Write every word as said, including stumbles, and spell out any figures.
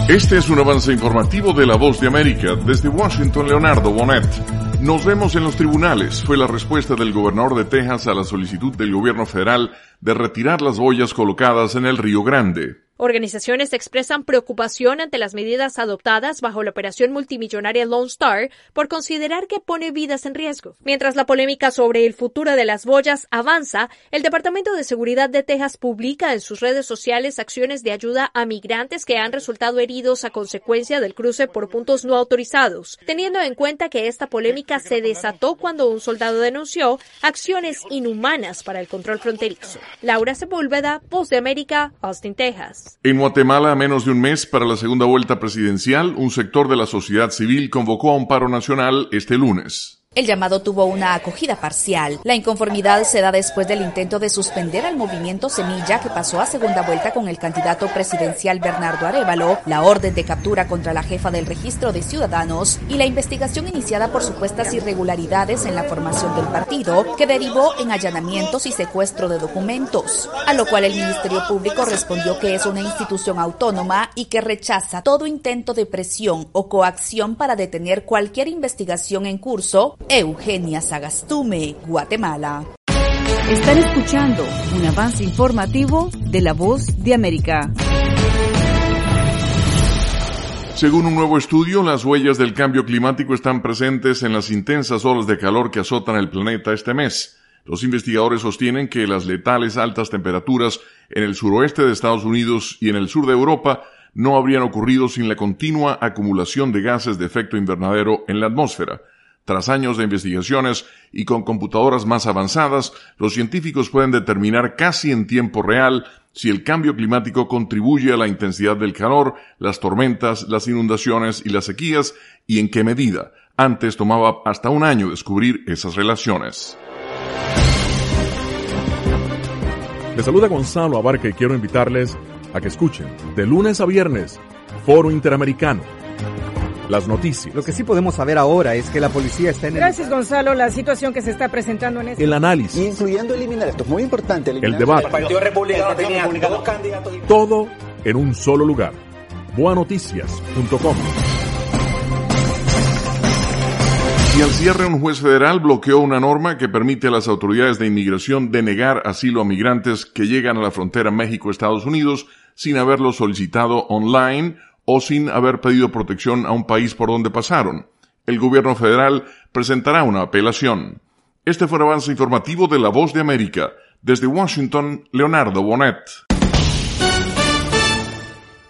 Este es un avance informativo de La Voz de América. Desde Washington, Leonardo Bonet. Nos vemos en los tribunales, fue la respuesta del gobernador de Texas a la solicitud del gobierno federal de retirar las boyas colocadas en el Río Grande. Organizaciones expresan preocupación ante las medidas adoptadas bajo la operación multimillonaria Lone Star por considerar que pone vidas en riesgo. Mientras la polémica sobre el futuro de las boyas avanza, el Departamento de Seguridad de Texas publica en sus redes sociales acciones de ayuda a migrantes que han resultado heridos a consecuencia del cruce por puntos no autorizados, teniendo en cuenta que esta polémica se desató cuando un soldado denunció acciones inhumanas para el control fronterizo. Laura Sepúlveda, Voz de América, Austin, Texas. En Guatemala, a menos de un mes para la segunda vuelta presidencial, un sector de la sociedad civil convocó a un paro nacional este lunes. El llamado tuvo una acogida parcial. La inconformidad se da después del intento de suspender al movimiento Semilla, que pasó a segunda vuelta con el candidato presidencial Bernardo Arévalo, la orden de captura contra la jefa del registro de ciudadanos y la investigación iniciada por supuestas irregularidades en la formación del partido, que derivó en allanamientos y secuestro de documentos, a lo cual el Ministerio Público respondió que es una institución autónoma y que rechaza todo intento de presión o coacción para detener cualquier investigación en curso. Eugenia Sagastume, Guatemala. Están escuchando un avance informativo de La Voz de América. Según un nuevo estudio, las huellas del cambio climático están presentes en las intensas olas de calor que azotan el planeta este mes. Los investigadores sostienen que las letales altas temperaturas en el suroeste de Estados Unidos y en el sur de Europa no habrían ocurrido sin la continua acumulación de gases de efecto invernadero en la atmósfera. Tras años de investigaciones y con computadoras más avanzadas, los científicos pueden determinar casi en tiempo real si el cambio climático contribuye a la intensidad del calor, las tormentas, las inundaciones y las sequías, y en qué medida. Antes tomaba hasta un año descubrir esas relaciones. Les saluda Gonzalo Abarca y quiero invitarles a que escuchen de lunes a viernes Foro Interamericano. Las noticias. Lo que sí podemos saber ahora es que la policía está en el... Gracias, Gonzalo. La situación que se está presentando en este... El análisis. Incluyendo eliminar, esto es muy importante. El debate. El Partido Republicano tenía dos candidatos. Todo en un solo lugar. boa noticias punto com. Y al cierre, un juez federal bloqueó una norma que permite a las autoridades de inmigración denegar asilo a migrantes que llegan a la frontera México-Estados Unidos sin haberlo solicitado online o sin haber pedido protección a un país por donde pasaron. El gobierno federal presentará una apelación. Este fue el avance informativo de La Voz de América. Desde Washington, Leonardo Bonet.